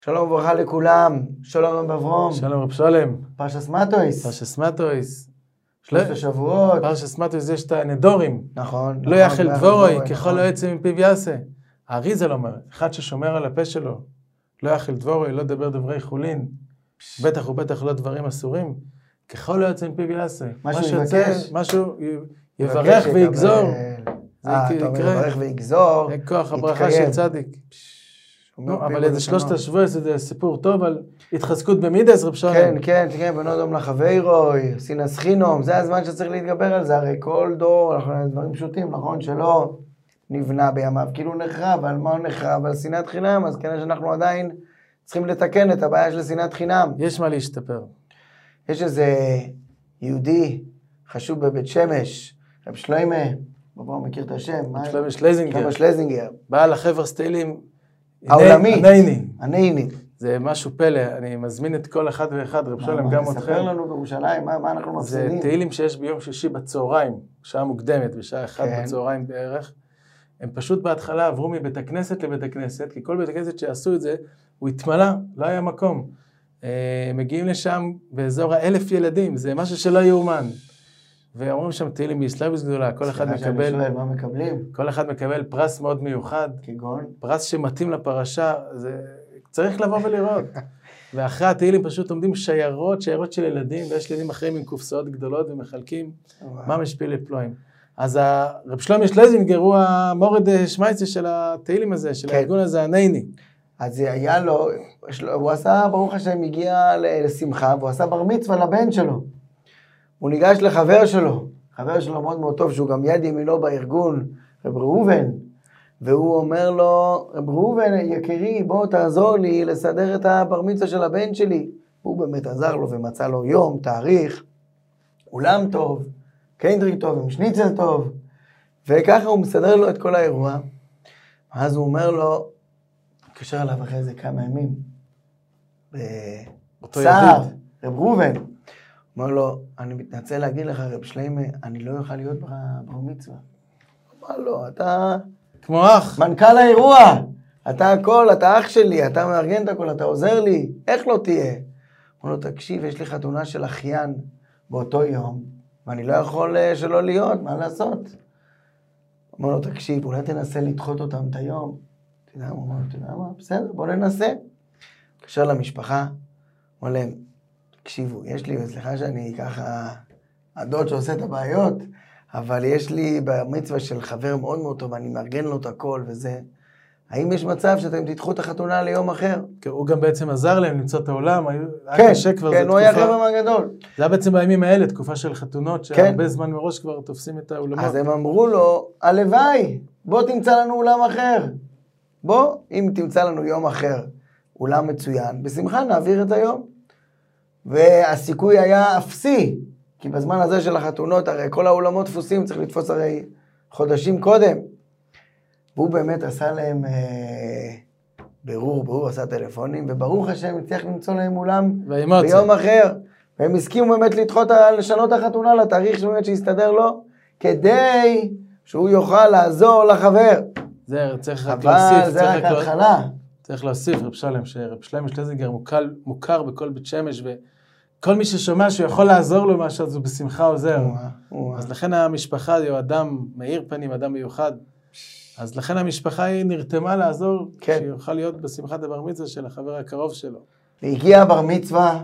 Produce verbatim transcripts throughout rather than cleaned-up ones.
שלום וברכה לכולם, שלום רב אברום. שלום רב שלם. פרשס מטויס. פרשס מטויס. שלושת השבועות. פרשס מטויס יש את הנדורים. נכון. לא יאכל דבורוי, ככל לא יצא מפיו יעשה. האריזל אומר, אחד ששומר על הפה שלו, לא יאכל דבורוי, לא דבר דברי חולין, בטח ובטח לא דברים אסורים, ככל לא יצא מפיו יעשה. משהו יבקש. משהו יברך ויגזור. אה, אתה אומר יברך ויגזור. זה כוח הברכה של צדיק. אבל איזה שלושת השבוע זה סיפור טוב על התחזקות במידס, רב שלום. כן, כן, כן, בנו דום לחברוי, סינס חינום, זה הזמן שצריך להתגבר על זה, הרי כל דור, דברים פשוטים, נכון, שלא נבנה בימיו, כאילו נחרב, על מה הוא נחרב? על שנאת חינם, אז כנראה שאנחנו עדיין צריכים לתקן את הבעיה של שנאת חינם. יש מה להשתפר. יש איזה יהודי חשוב בבית שמש, רב שלמה, בואו מכיר את השם, שלמה שלזינגר. שלמה שלזינגר. בעל החבר סטיילים, העולמי, הנייני. הנייני. זה משהו פלא, אני מזמין את כל אחד ואחד, רב שלם, גם אתכם. תספר לנו בירושלים, מה, מה אנחנו מפסידים? זה תהילים שיש ביום שישי בצהריים, שעה מוקדמת, בשעה אחת כן. בצהריים בערך. הם פשוט בהתחלה עברו מבית הכנסת לבית הכנסת, כי כל בית הכנסת שעשו את זה, הוא התמלא, לא היה מקום. מגיעים לשם באזור האלף ילדים, זה משהו שלא יאומן. ואומרים שם תהילים באסלאביס גדולה, כל אחד מקבל, שואל, מה מקבלים? כל אחד מקבל פרס מאוד מיוחד, כגון? פרס שמתאים לפרשה, זה צריך לבוא ולראות. ואחרי התהילים פשוט עומדים שיירות, שיירות של ילדים, ויש ילדים אחרים עם קופסאות גדולות ומחלקים, מה משפיל לפלואים. אז הרב שלמה שלזינגר הוא המורד שמייצה של התהילים הזה, של הארגון הזה, הנייני. אז היה לו, הוא עשה, ברוך השם, הגיע לשמחה, והוא עשה בר מצווה לבן שלו. הוא ניגש לחבר שלו, חבר שלו מאוד מאוד טוב, שהוא גם יד ימינו בארגון, רב ראובן, והוא אומר לו, רב ראובן, יקירי, בוא תעזור לי לסדר את הבר מצווה של הבן שלי. הוא באמת עזר לו ומצא לו יום, תאריך, אולם טוב, קיינדריק טוב, עם שניצל טוב, וככה הוא מסדר לו את כל האירוע. אז הוא אומר לו, קשר אליו אחרי זה כמה ימים, בצער, רב ראובן, אומר לו, אני מתנצל להגיד לך, רב שלמה, אני לא יוכל להיות בר מצווה. אמר לו, אתה... כמו אח. מנכ"ל האירוע. אתה הכל, אתה אח שלי, אתה מארגן את הכל, אתה עוזר לי. איך לא תהיה? אמר לו, תקשיב, יש לי חתונה של אחיין באותו יום, ואני לא יכול שלא להיות, מה לעשות? אמר לו, תקשיב, אולי תנסה לדחות אותם את היום. אתה יודע, הוא אמר לו, אתה יודע מה? בסדר, בוא ננסה. קשר למשפחה, אמר להם, תקשיבו, יש לי, סליחה שאני ככה, הדוד שעושה את הבעיות, אבל יש לי במצווה של חבר מאוד מאוד טוב, אני מארגן לו את הכל וזה. האם יש מצב שאתם תדחו את החתונה ליום אחר? הוא גם בעצם עזר להם למצוא את העולם, כן, היה קשה כבר. כן, הוא היה חבר מהגדול. זה היה בעצם בימים האלה, תקופה של חתונות, שהרבה זמן מראש כבר תופסים את האולמות. אז הם אמרו לו, הלוואי, בוא תמצא לנו אולם אחר. בוא, אם תמצא לנו יום אחר, אולם מצוין, בשמחה נעביר את היום. והסיכוי היה אפסי, כי בזמן הזה של החתונות, הרי כל האולמות תפוסים, צריך לתפוס הרי חודשים קודם. והוא באמת עשה להם אה, ברור, ברור, עשה טלפונים, וברוך השם הצליח למצוא להם אולם ביום אחר. והם הסכימו באמת לדחות, לשנות החתונה לתאריך שבאמת שיסתדר לו, כדי שהוא יוכל לעזור לחבר. זה צריך רק להוסיף. אבל זה רק ההתחלה. צריך להוסיף, רב שלם, שרב שלמה שלזינגר מוכר, מוכר בכל בית שמש, וכל מי ששומע שהוא יכול לעזור לו משהו, אז הוא בשמחה עוזר. אז לכן המשפחה הוא אדם מאיר פנים, אדם מיוחד. אז לכן המשפחה היא נרתמה לעזור, שיוכל להיות בשמחת הבר מצווה של החבר הקרוב שלו. והגיע הבר מצווה,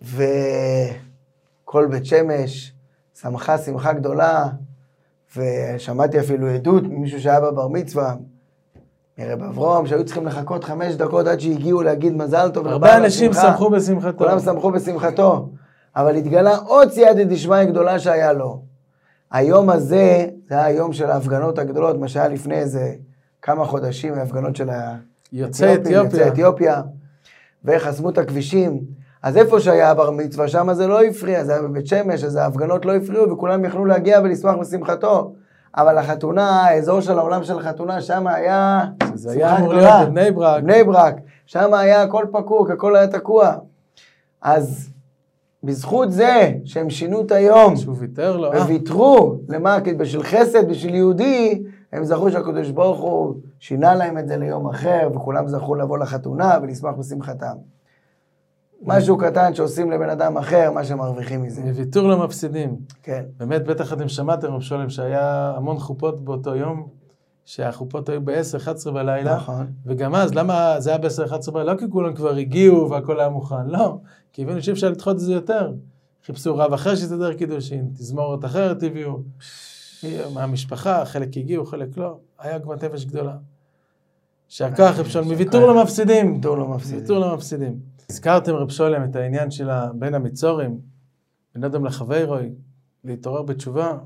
וכל בית שמש שמחה שמחה גדולה, ושמעתי אפילו עדות ממישהו שהיה בבר מצווה, מרב אברום, שהיו צריכים לחכות חמש דקות עד שהגיעו להגיד מזל טוב. הרבה אנשים שמחו בשמחתו. כולם שמחו בשמחתו. אבל התגלה עוד סייעתא דשמיא גדולה שהיה לו. היום הזה, זה היה היום של ההפגנות הגדולות, מה שהיה לפני איזה כמה חודשים, ההפגנות של יוצאי אתיופיה. אתיופיה, וחסמו את הכבישים. אז איפה שהיה הבר מצווה, שם זה לא הפריע, זה היה בבית שמש, אז ההפגנות לא הפריעו, וכולם יכלו להגיע ולשמח בשמחתו. אבל החתונה, האזור של העולם של החתונה, שם היה... זה היה אמור להיות בבני ברק. בני ברק. שם היה הכל פקוק, הכל היה תקוע. אז בזכות זה שהם שינו את היום, שהוא ויתר לו, וויתרו, למה? בשביל חסד, בשביל יהודי, הם זכו שהקדוש ברוך הוא שינה להם את זה ליום אחר, וכולם זכו לבוא לחתונה ולשמח בשמחתם. משהו קטן שעושים לבן אדם אחר, מה שמרוויחים מזה. מוויתור למפסידים. כן. באמת, בטח אתם שמעתם, רב שולם, שהיה המון חופות באותו יום, שהחופות היו ב-עשר אחת עשרה בלילה. נכון. וגם אז, למה זה היה ב-עשר אחת עשרה בלילה? לא כי כולם כבר הגיעו והכל היה מוכן, לא. כי הבינו שאפשר לדחות את זה יותר. חיפשו רב אחר שתדר קידושין, תזמורת אחרת הביאו. מהמשפחה, חלק הגיעו, חלק לא. היה עוגמת נפש גדולה. שהכוח, רב שולם, מוויתור למפסידים. ויתור למפסידים. ויתור למפסידים. הזכרתם רב שולם את העניין של בין המצורים, בין אדם לחברוי, להתעורר בתשובה.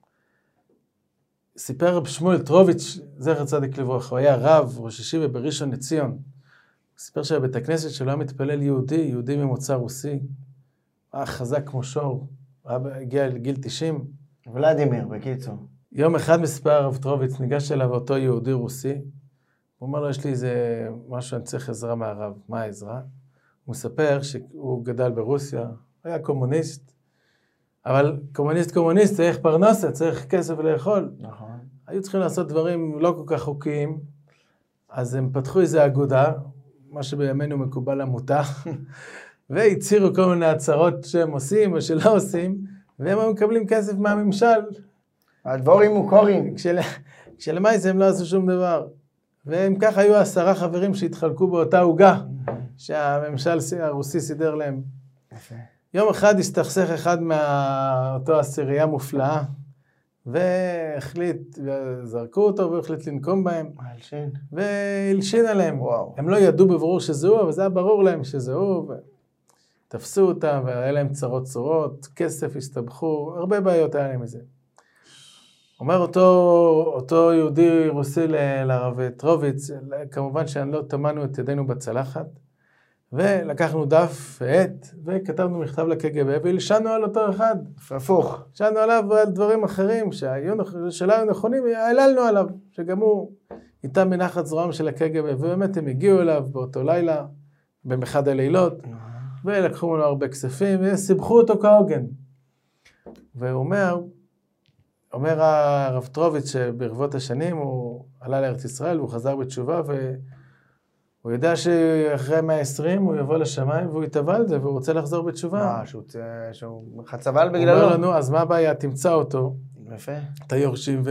סיפר רב שמואל טרוביץ', זכר צדיק לברכה, הוא היה רב, ראש ישיבה בראשון לציון. הוא סיפר שבבית הכנסת שלו היה מתפלל יהודי, יהודי ממוצא רוסי, היה חזק כמו שור, הגיע לגיל תשעים. ולדימיר, בקיצור. יום אחד מספר הרב טרוביץ', ניגש אליו אותו יהודי רוסי, הוא אומר לו, יש לי איזה משהו, אני צריך עזרה מהרב. מה העזרה? הוא מספר שהוא גדל ברוסיה, היה קומוניסט, אבל קומוניסט קומוניסט צריך פרנסה, צריך כסף לאכול. נכון. היו צריכים לעשות דברים לא כל כך חוקיים, אז הם פתחו איזו אגודה, מה שבימינו מקובל עמותה, והצירו כל מיני הצהרות שהם עושים או שלא עושים, והם היו מקבלים כסף מהממשל. הדבורים מוכרים. כשל... כשלמעשה הם לא עשו שום דבר. והם ככה היו עשרה חברים שהתחלקו באותה עוגה, שהממשל הרוסי סידר להם. יפה. יום אחד הסתכסך אחד מאותו עשירייה מופלאה, והחליט, זרקו אותו והחליט לנקום בהם. הלשין. והלשין עליהם. וואו. הם לא ידעו בברור שזה הוא, אבל זה היה ברור להם שזה הוא, ותפסו אותם, והיה להם צרות צורות, כסף הסתבכו, הרבה בעיות היה להם מזה. אומר אותו, אותו יהודי רוסי לרב טרוביץ', כמובן שלא טמנו את ידינו בצלחת, ולקחנו דף ועט, וכתבנו מכתב לקג"ב, והלשנו על אותו אחד. הפוך. הלשנו עליו על דברים אחרים, שלא היו נכונים, העללנו עליו, שגם הוא איתם מנחת זרועם של הקג"ב, ובאמת הם הגיעו אליו באותו לילה, באחד הלילות, ולקחו ממנו הרבה כספים, וסיבכו אותו כהוגן. והוא אומר, אומר הרב טרוביץ' שברבות השנים הוא עלה לארץ ישראל והוא חזר בתשובה והוא יודע שאחרי מאה ועשרים הוא יבוא לשמיים והוא יתבע על זה והוא רוצה לחזור בתשובה. מה, שהוא חצבל בגללו? הוא אומר לנו, אז מה הבעיה? תמצא אותו. יפה. את היורשים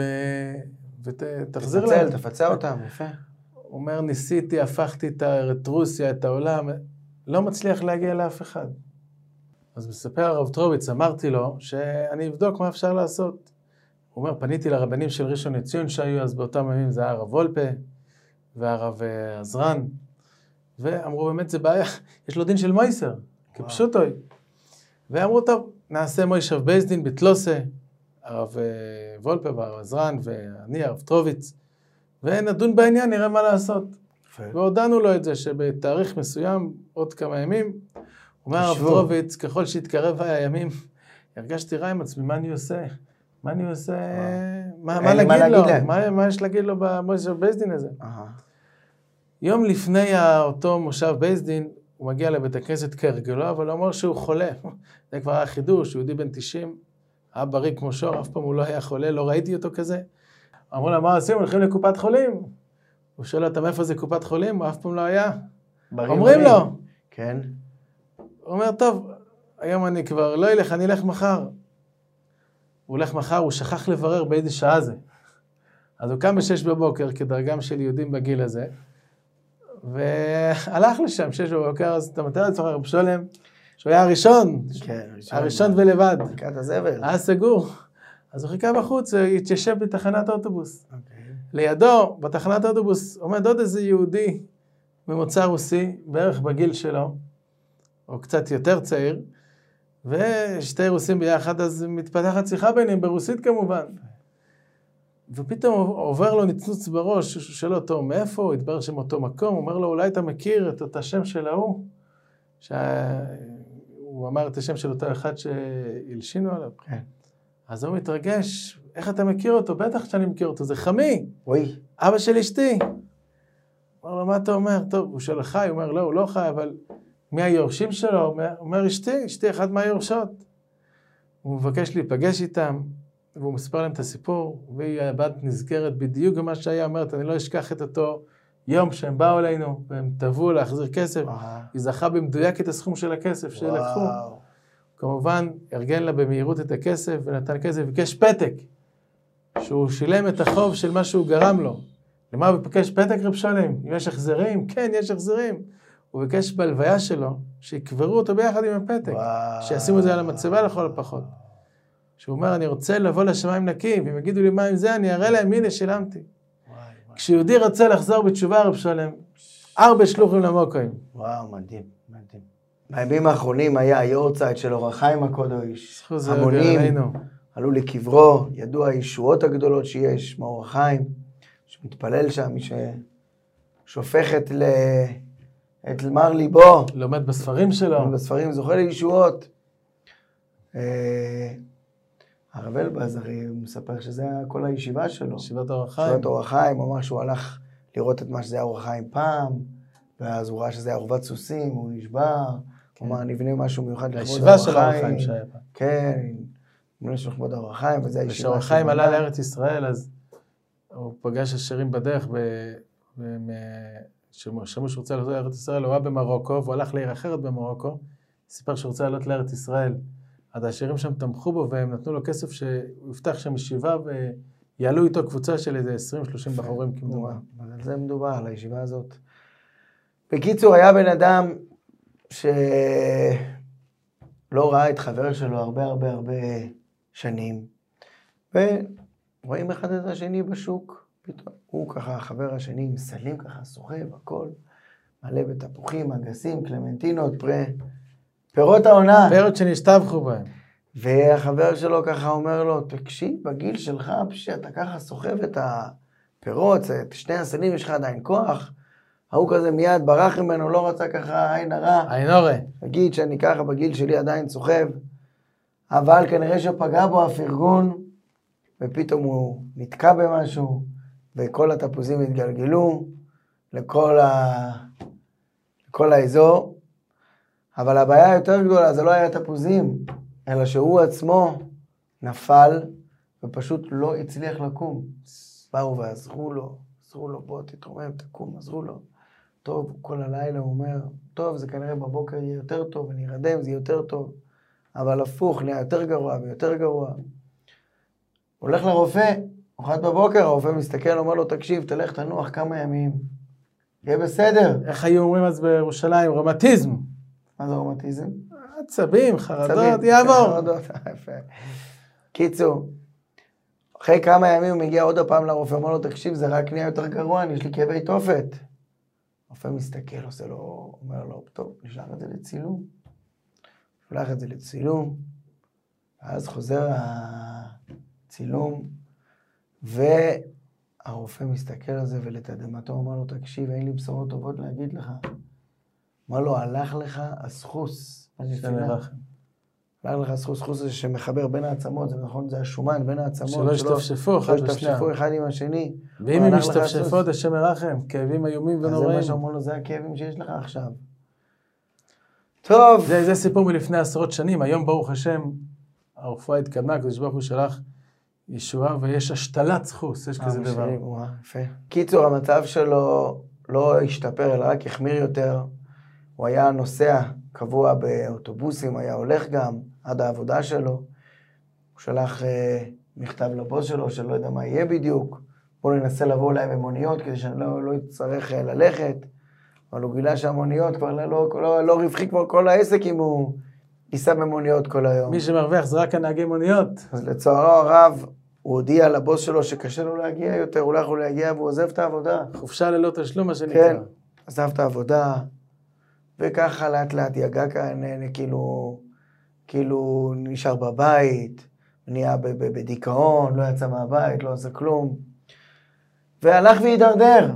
ותחזיר להם. תפצל, תפצה אותם, יפה. הוא אומר, ניסיתי, הפכתי את רוסיה, את העולם, לא מצליח להגיע לאף אחד. אז מספר הרב טרוביץ', אמרתי לו שאני אבדוק מה אפשר לעשות. הוא אומר, פניתי לרבנים של ראשון לציון שהיו, אז באותם ימים זה היה הרב וולפה והרב עזרן, ואמרו, באמת זה בעיה, יש לו דין של מויסר, כפשוטוי. ואמרו, טוב, נעשה מוישב בייסדין בתלוסה, הרב וולפה והרב עזרן ואני, הרב טרוביץ', ונדון בעניין, נראה מה לעשות. והודענו לו את זה, שבתאריך מסוים, עוד כמה ימים, אומר הרב טרוביץ', ככל שהתקרב הימים, הרגשתי רע עם עצמי, מה אני עושה? מה אני עושה? מה להגיד לו? מה יש להגיד לו במושב בייסדין הזה? יום לפני אותו מושב בייסדין, הוא מגיע לבית הכנסת כהרגלו, אבל הוא אומר שהוא חולה. זה כבר היה חידוש, יהודי בן תשעים, היה בריא כמו שור, אף פעם הוא לא היה חולה, לא ראיתי אותו כזה. אמרו לה, מה עושים? הולכים לקופת חולים. הוא שואל אותם, איפה זה קופת חולים? הוא אף פעם לא היה. אומרים לו. כן. הוא אומר, טוב, היום אני כבר לא אלך, אני אלך מחר. הוא הולך מחר, הוא שכח לברר באיזה שעה זה. אז הוא קם בשש בבוקר, כדרגם של יהודים בגיל הזה, והלך לשם, שש בבוקר, אז אתה מתאר לעצמך רב שולם, שהוא היה הראשון, כן, הראשון ולבד. ברכת הזבל. היה סגור. אז הוא חיכה בחוץ, הוא התיישב בתחנת האוטובוס. לידו, בתחנת האוטובוס, עומד עוד איזה יהודי ממוצא רוסי, בערך בגיל שלו, או קצת יותר צעיר, ושתי רוסים ביחד, אז מתפתחת שיחה ביניהם, ברוסית כמובן. ופתאום עובר לו נצנוץ בראש, הוא שואל אותו, מאיפה? הוא התברר שם אותו מקום, הוא אומר לו, אולי אתה מכיר את אותו השם של ההוא? שהוא אמר את השם של אותו אחד שהלשינו עליו. כן. אז הוא מתרגש, איך אתה מכיר אותו? בטח שאני מכיר אותו, זה חמי. אוי. אבא של אשתי. הוא אומר לו, מה אתה אומר? טוב, הוא שואל חי, הוא אומר, לא, הוא לא חי, אבל מי היורשים שלו? הוא אומר, אשתי, אשתי אחד מהיורשות. הוא מבקש להיפגש איתם, והוא מספר להם את הסיפור, והיא הבת נזכרת בדיוק במה שהיה, אומרת, אני לא אשכח את אותו יום שהם באו אלינו, והם תבואו להחזיר כסף, היא זכה במדויק את הסכום של הכסף שלקחו. כמובן, ארגן לה במהירות את הכסף, ונתן כסף, וביקש פתק, שהוא שילם את החוב של מה שהוא גרם לו. למה הוא ביקש פתק, רב שלם? אם יש החזרים? כן, יש החזרים. הוא ביקש בלוויה שלו, שיקברו אותו ביחד עם הפתק, שישימו את זה על המצבה לכל הפחות. שהוא אומר, אני רוצה לבוא לשמיים נקי, ואם יגידו לי מה עם זה, אני אראה להם, הנה, שילמתי. כשיהודי רוצה לחזור בתשובה, רב שלם, ארבע שלוחים למוקויים. וואו, מדהים, מדהים. בימים האחרונים היה היורצייט של אור החיים הקודש. המונים עלו לקברו, ידעו הישועות הגדולות שיש מאור החיים, שמתפלל שם, מי ששופך את, ל... את מר ליבו. לומד בספרים שלו. לומד בספרים, זוכה לישועות. הרב אלבז הרי מספר שזה כל הישיבה שלו. ישיבת אור החיים. ישיבת אור החיים, הוא אמר שהוא הלך לראות את מה שזה היה אור החיים פעם, ואז הוא ראה שזה היה עורבת סוסים, הוא נשבר, הוא אמר, נבנה משהו מיוחד לכבוד אור החיים. הישיבה של אור החיים שהיה פעם. כן, נבנה של לכבוד אור החיים, וזה הישיבה שלו. כשאור החיים עלה לארץ ישראל, אז הוא פגש השירים בדרך, שמעו שהוא רוצה לעלות לארץ ישראל, הוא היה במרוקו, והוא הלך לעיר אחרת במרוקו, סיפר שהוא רוצה לעלות לארץ ישראל. עד השירים שם תמכו בו, והם נתנו לו כסף שהוא יפתח שם ישיבה, ויעלו איתו קבוצה של איזה עשרים שלושים בחורים כמדומה. אז על זה מדובר, על הישיבה הזאת. בקיצור, היה בן אדם שלא ראה את חבר שלו הרבה הרבה הרבה שנים, ורואים אחד את השני בשוק, פתאום הוא ככה, החבר השני, מסלים ככה, סוחב, הכל, מלא בתפוחים, אגסים, קלמנטינות, פרה, פירות העונה. פירות שנשתבחו בהם. והחבר שלו ככה אומר לו, תקשיב, בגיל שלך, שאתה ככה סוחב את הפירות, את שני הסלים, יש לך עדיין כוח, ההוא כזה מיד ברח ממנו, לא רצה ככה עין הרע. עין הורה. תגיד שאני ככה בגיל שלי עדיין סוחב, אבל כנראה שפגע בו הפרגון, ופתאום הוא נתקע במשהו, וכל התפוזים התגלגלו לכל, ה... לכל האזור. אבל הבעיה היותר גדולה, זה לא היה תפוזים, אלא שהוא עצמו נפל, ופשוט לא הצליח לקום. באו ועזרו לו, עזרו לו, בוא תתרומם, תקום, עזרו לו. טוב, כל הלילה הוא אומר, טוב, זה כנראה בבוקר יהיה יותר טוב, אני ארדם, זה יהיה יותר טוב. אבל הפוך, נהיה יותר גרוע ויותר גרוע. הולך לרופא, אוחת בבוקר, הרופא מסתכל, אומר לו, תקשיב, תלך תנוח כמה ימים. יהיה בסדר. איך היו אומרים אז בירושלים? רומטיזם. מה זה רומטיזם? עצבים, חרדות, יעבור. חרדות, יפה. קיצור, אחרי כמה ימים הוא מגיע עוד הפעם לרופא, אומר לו, תקשיב, זה רק נהיה יותר גרוע, יש לי כאבי תופת. הרופא מסתכל, עושה לו, אומר לו, טוב, נשלח את זה לצילום. נשלח את זה לצילום, ואז חוזר הצילום, והרופא מסתכל על זה, ולתדהמתו אומר לו, תקשיב, אין לי בשורות טובות להגיד לך. אמר לו, הלך לך הסחוס. שמרחם. הלך לך הסחוס, סחוס זה שמחבר בין העצמות, זה נכון, זה השומן בין העצמות. שלא ישתפשפו אחד בשנייה. שלא ישתפשפו אחד עם השני. ואם הם ישתפשפות, השם מרחם, כאבים איומים ונוראים. אז זה מה שאמרו לו, זה הכאבים שיש לך עכשיו. טוב. זה, זה סיפור מלפני עשרות שנים, היום ברוך השם, הרפואה התקדמה, הקדוש ברוך הוא שלח ישועה, ויש השתלת סחוס, יש כזה דבר. יפה. קיצור, המצב שלו לא השתפר, אלא רק החמיר יותר. הוא היה נוסע קבוע באוטובוסים, היה הולך גם עד העבודה שלו. הוא שלח אה, מכתב לבוס שלו, שלא יודע מה יהיה בדיוק. בואו ננסה לבוא אליי במוניות, כדי שאני לא, לא אצטרך אה, ללכת. אבל הוא גילה שהמוניות כבר לא, לא, לא, לא רווחי כבר כל העסק אם הוא ייסע במוניות כל היום. מי שמרוויח זה רק הנהגי מוניות. אז לצערו הרב, הוא הודיע לבוס שלו שקשה לו להגיע יותר, הוא לא יכול להגיע והוא עוזב את העבודה. חופשה ללא תשלום, מה שנקרא. כן, עזב את העבודה. וככה לאט לאט יגע כאן, כאילו, כאילו נשאר בבית, נהיה בדיכאון, לא יצא מהבית, לא עשה כלום. והלך והידרדר.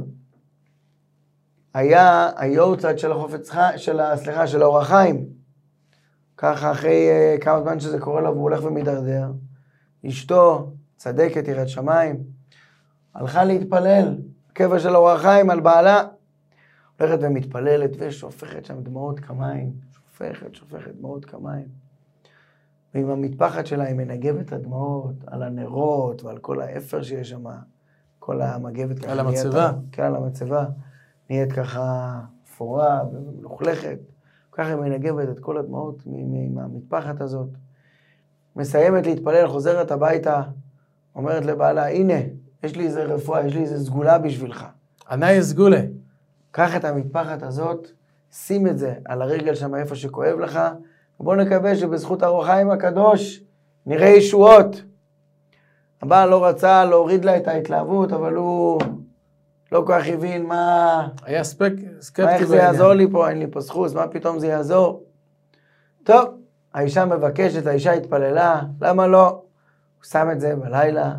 היה היורצייט של החופץ חיים, של, סליחה, של אור החיים. ככה אחרי uh, כמה זמן שזה קורה לו, והוא הולך ומתדרדר. אשתו, צדקת, יראת שמיים, הלכה להתפלל, קבע של אור החיים על בעלה. הולכת ומתפללת ושופכת שם דמעות כמיים, שופכת, שופכת דמעות כמיים. ועם המטפחת שלה היא מנגבת את הדמעות על הנרות ועל כל האפר שיש שם, כל המגבת ככה. על המצבה. כן, על המצבה. נהיית ככה אפורה ומלוכלכת. ככה היא מנגבת את כל הדמעות מהמטפחת הזאת. מסיימת להתפלל, חוזרת הביתה, אומרת לבעלה, הנה, יש לי איזה רפואה, יש לי איזה סגולה בשבילך. ענאי סגולה. קח את המטפחת הזאת, שים את זה על הרגל שם איפה שכואב לך, ובוא נקווה שבזכות אור החיים הקדוש נראה ישועות. הבעל לא רצה להוריד לה את ההתלהבות, אבל הוא לא כל כך הבין מה... היה ספק, סקפטי בעניין. איך זה יעזור לי פה, אין לי פה זכות, מה פתאום זה יעזור? טוב, האישה מבקשת, האישה התפללה, למה לא? הוא שם את זה בלילה,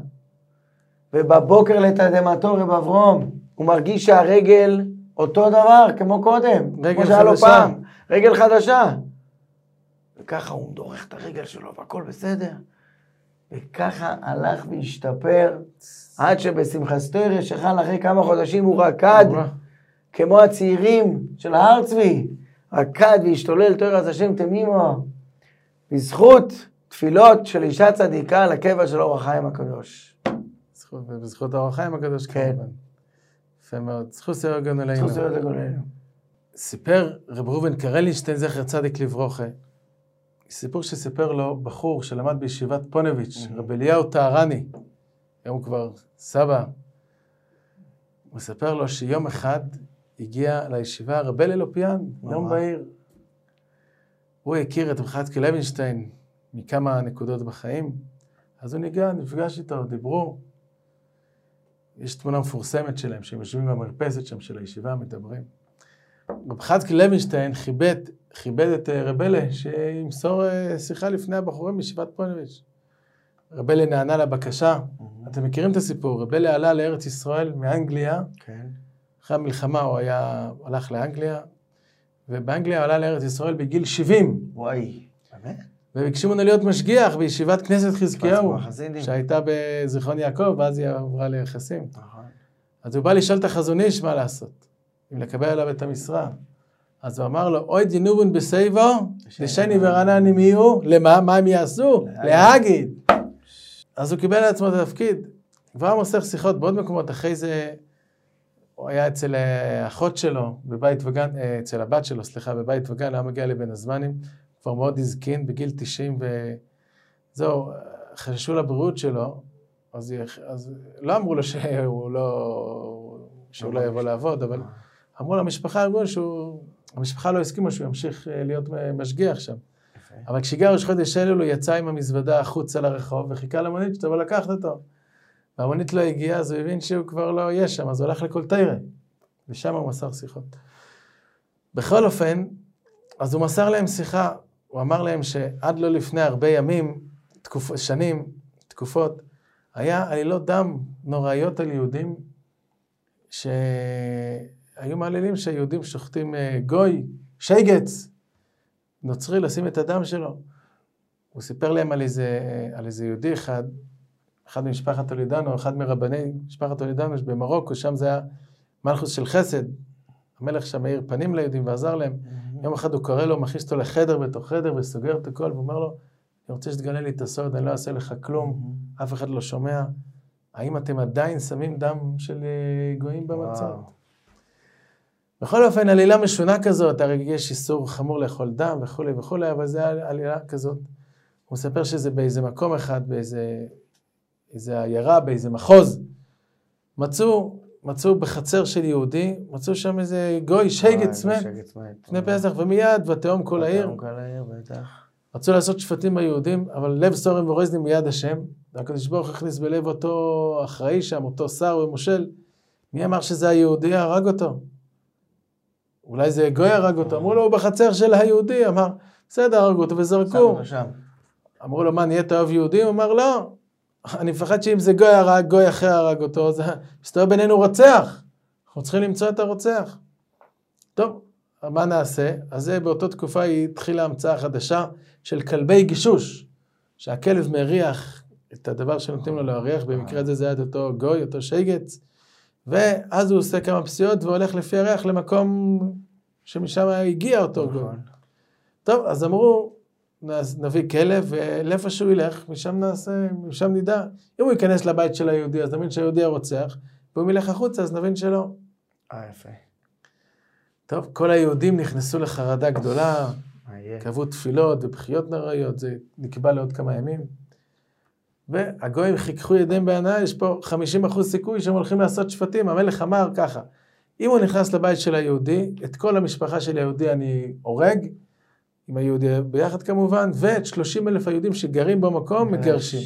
ובבוקר לתדהמתו רב אברום, הוא מרגיש שהרגל אותו דבר, כמו קודם, כמו שהיה לו פעם, רגל חדשה. וככה הוא דורך את הרגל שלו, והכל בסדר. וככה הלך והשתפר, עד שבשמחת תורה שחל אחרי כמה חודשים הוא רקד, כמו הצעירים של הר צבי, רקד והשתולל תורה אז השם תמימו, בזכות תפילות של אישה צדיקה לקבר של אור החיים הקדוש. בזכות אור החיים הקדוש, כן. יפה מאוד. זכות סיור גאוננו. זכות סיור גאוננו. סיפר רב ראובן קרלישטיין זכר צדיק לברוכה, סיפור שסיפר לו בחור שלמד בישיבת פונביץ', רב אליהו טהרני, היום כבר סבא, הוא מספר לו שיום אחד הגיע לישיבה רב אלי לופיאן, יום בהיר. הוא הכיר את רב חצקי לוינשטיין מכמה נקודות בחיים, אז הוא ניגע, נפגש איתו, דיברו. יש תמונה מפורסמת שלהם, שהם יושבים במרפסת שם של הישיבה, מדברים. רב חצקי לוינשטיין חיבד, חיבד את רב אלי, שימסור שיחה לפני הבחורים בישיבת פונביץ'. רב אלי נענה לבקשה. אתם מכירים את הסיפור, רב אלי עלה לארץ ישראל מאנגליה, כן. אחרי המלחמה הוא היה, הלך לאנגליה, ובאנגליה הוא עלה לארץ ישראל בגיל שבעים. וואי, באמת? וביקשו ממנו להיות משגיח בישיבת כנסת חזקיהו, שהייתה בזיכרון יעקב, ואז היא עברה ליחסים. אז הוא בא לשאול את החזון איש מה לעשות, אם לקבל עליו את המשרה. אז הוא אמר לו, אוי דינובון בסייבו, לשני ורענני מיהו, למה? מה הם יעשו? להגיד. אז הוא קיבל לעצמו את התפקיד. כבר מוסר שיחות בעוד מקומות, אחרי זה הוא היה אצל האחות שלו, בבית וגן, אצל הבת שלו, סליחה, בבית וגן, היה מגיע לבן הזמנים, כבר מאוד הזקין, בגיל תשעים, וזהו, חששו לבריאות שלו, אז, אז לא אמרו לו שהוא לא, שהוא לא יבוא לעבוד, אבל אמרו למשפחה, אמרו שהוא, המשפחה לא הסכימה שהוא ימשיך להיות משגיח שם. אבל כשהגיע ראש חודש אלול, הוא יצא עם המזוודה החוצה לרחוב, וחיכה למונית שתבוא לקחת אותו. והמונית לא הגיעה, אז הוא הבין שהוא כבר לא יהיה שם, אז הוא הלך לכל תירה. ושם הוא מסר שיחות. בכל אופן, אז הוא מסר להם שיחה, הוא אמר להם שעד לא לפני הרבה ימים, תקופ... שנים, תקופות, היה עלילות דם נוראיות על יהודים, שהיו מעלילים שהיהודים שוחטים גוי, שייגץ, נוצרי לשים את הדם שלו. הוא סיפר להם על איזה, על איזה יהודי אחד, אחד ממשפחת טולידאנו, אחד מרבני משפחת טולידאנו במרוקו, שם זה היה מלכוס של חסד. המלך שם מאיר פנים ליהודים ועזר להם. Mm-hmm. יום אחד הוא קורא לו, מכניס אותו לחדר בתוך חדר וסוגר את הכל, ואומר לו, אני רוצה שתגלה לי את הסוד, אני לא אעשה לך כלום, mm-hmm. אף אחד לא שומע. האם אתם עדיין שמים דם של גויים במצות? Wow. בכל אופן, עלילה משונה כזאת, הרי יש איסור חמור לאכול דם וכו' וכו', אבל זה עלילה כזאת. הוא מספר שזה באיזה מקום אחד, באיזה איזה עיירה, באיזה מחוז. מצאו, מצאו בחצר של יהודי, מצאו שם איזה גוי, שייגץ מת, לפני פסח, ומיד, ותהום כל העיר. רצו לעשות שפטים ביהודים, אבל לב סורם ורזנים מיד השם, והקדוש ברוך הוא הכניס בלב אותו אחראי שם, אותו שר ומושל. מי אמר שזה היהודי, הרג אותו? אולי זה גוי הרג אותו, אמרו לו, הוא בחצר של היהודי, אמר, בסדר, הרגו אותו וזרקו. אמרו לו, מה, נהיית אוהב יהודי? הוא אמר, לא, אני מפחד שאם זה גוי הרג, גוי אחר הרג אותו, אז מסתובב בינינו רוצח. אנחנו צריכים למצוא את הרוצח. טוב, מה נעשה? אז זה באותה תקופה היא התחילה המצאה חדשה של כלבי גישוש, שהכלב מריח את הדבר שנותנים לו להריח, במקרה הזה זה היה אותו גוי, אותו שייגץ, ואז הוא עושה כמה פסיעות והולך לפי הריח למקום שמשם הגיע אותו גוי. טוב, אז אמרו, נביא כלב, ולאיפה שהוא ילך, משם נעשה, משם נדע. אם הוא ייכנס לבית של היהודי, אז נבין שהיהודי הרוצח, ואם ילך החוצה, אז נבין שלא. אה, יפה. טוב, כל היהודים נכנסו לחרדה גדולה, קבעו תפילות ובחיות נוראיות, זה נקבע לעוד כמה ימים. והגויים חיככו ידיהם בהנאה, יש פה חמישים אחוז סיכוי שהם הולכים לעשות שפטים. המלך אמר ככה, אם הוא נכנס לבית של היהודי, את כל המשפחה של היהודי אני הורג, עם היהודי ביחד כמובן, ואת שלושים אלף היהודים שגרים במקום מגרשים.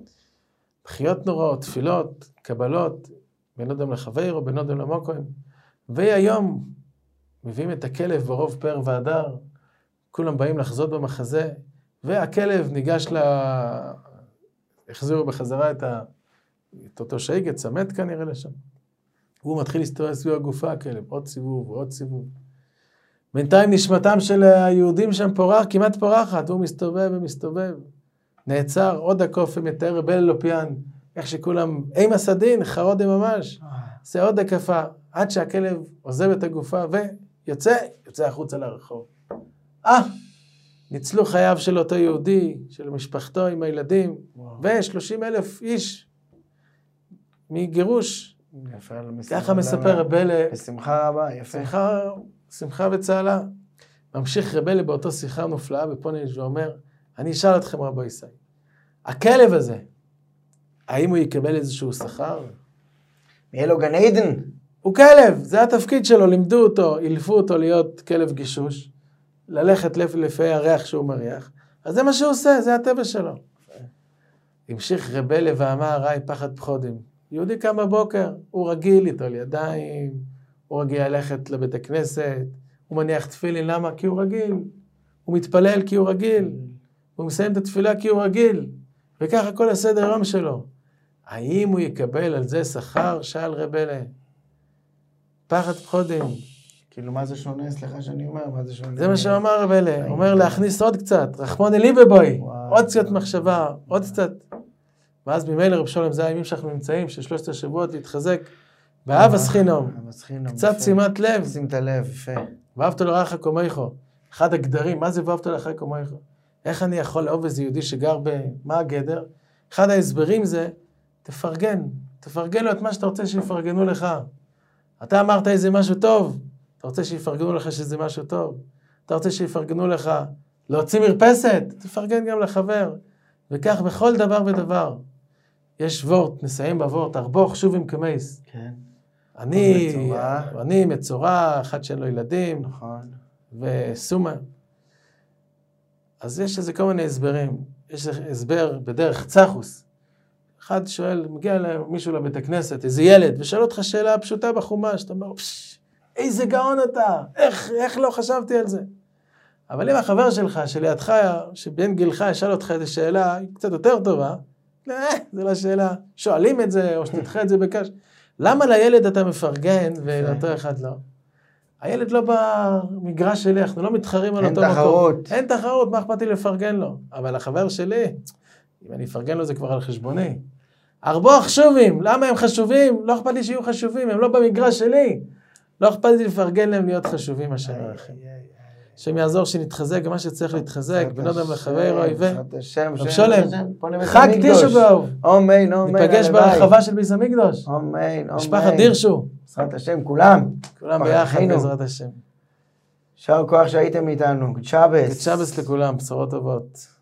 בחיות נוראות, תפילות, קבלות, בין אדם לחבר או בין אדם למוקוים. והיום מביאים את הכלב ברוב פאר והדר, כולם באים לחזות במחזה, והכלב ניגש ל... החזירו בחזרה את, ה... את אותו שייגץ, המת כנראה לשם. הוא מתחיל להסתובב סביב הגופה, הכלב, עוד סיבוב ועוד סיבוב. בינתיים נשמתם של היהודים שם פורח, כמעט פורחת, והוא מסתובב ומסתובב. נעצר, עוד הקוף מתאר רבל אלופיאן, איך שכולם, אימה סדין, חרודי ממש, זה עוד הקפה, עד שהכלב עוזב את הגופה ויוצא, יוצא החוצה לרחוב. אה, ניצלו חייו של אותו יהודי, של משפחתו עם הילדים, ו-שלושים אלף איש מגירוש. ככה מספר רבלה. בשמחה רבה, יפה. שמחה, שמחה וצהלה. ממשיך רבלה באותו שיחה נופלאה בפונש ואומר, אני אשאל אתכם רבו ישי, הכלב הזה, האם הוא יקבל איזשהו שכר? יהיה לו גן עדן. הוא כלב, זה התפקיד שלו, לימדו אותו, אילפו אותו להיות כלב גישוש, ללכת לפי הריח שהוא מריח, אז זה מה שהוא עושה, זה הטבע שלו. המשיך רבלה ואמר, ראי פחד פחודים. יהודי קם בבוקר, הוא רגיל ליטול ידיים, הוא רגיל ללכת לבית הכנסת, הוא מניח תפילין, למה? כי הוא רגיל. הוא מתפלל כי הוא רגיל. הוא מסיים את התפילה כי הוא רגיל. וככה כל הסדר יום שלו. האם הוא יקבל על זה שכר? שאל רבלה. פחד פחודים. כאילו, מה זה שונה? סליחה שאני אומר, מה זה שונה? זה מה שאומר רבלה. הוא אומר להכניס עוד קצת. רחמון אלי בבוי. עוד קצת מחשבה, עוד קצת. ואז ממילא רב שולם זה הימים שאנחנו נמצאים, של שלושת השבועות להתחזק. ואהב הסחינום. קצת שימת לב. שימת לב, יפה. ואהבת לרעך כמוך. אחד הגדרים, מה זה ואהבת לרעך כמוך? איך אני יכול לאהוב איזה יהודי שגר ב... מה הגדר? אחד ההסברים זה, תפרגן. תפרגן לו את מה שאתה רוצה שיפרגנו לך. אתה אמרת איזה משהו טוב, אתה רוצה שיפרגנו לך שזה משהו טוב. אתה רוצה שיפרגנו לך להוציא מרפסת, תפרגן גם לחבר. וכך בכל דבר ודבר. יש וורט, נסיים בוורט, ארבוך שוב עם כמייס. כן. אני, מצורה. אני מצורה, אחד שאין לו ילדים. נכון. וסומה. אז יש איזה כל מיני הסברים. יש הסבר בדרך צחוס. אחד שואל, מגיע מישהו לבית הכנסת, איזה ילד, ושאל אותך שאלה פשוטה בחומש, אתה אומר, פשש, איזה גאון אתה, איך, איך לא חשבתי על זה? אבל אם החבר שלך, שלידך, שבין גילך, ישאל אותך איזו שאלה, היא קצת יותר טובה, לא, זה לא שאלה, שואלים את זה, או שתדחה את זה בקש. למה לילד אתה מפרגן, ולאותו אחד לא? הילד לא במגרש שלי, אנחנו לא מתחרים על אותו מקום. אין תחרות. אין תחרות, מה אכפת לי לפרגן לו? אבל החבר שלי, אם אני אפרגן לו זה כבר על חשבוני. ארבוך שובים, למה הם חשובים? לא אכפת לי שיהיו חשובים, הם לא במגרש שלי. לא אכפת לי לפרגן להם להיות חשובים השם עליכם. השם יעזור שנתחזק, מה שצריך להתחזק, בנות אדם לחבר אויבי. רב שולם, חג תשע באב. אמן, אמן. ניפגש ברחבה של ביס המקדוש. אמן, אמן. משפחת דירשו. בעזרת השם, כולם. כולם ביחד בעזרת השם. יישר כוח שהייתם איתנו. גוד שבס. גוד שבס לכולם, בשורות טובות.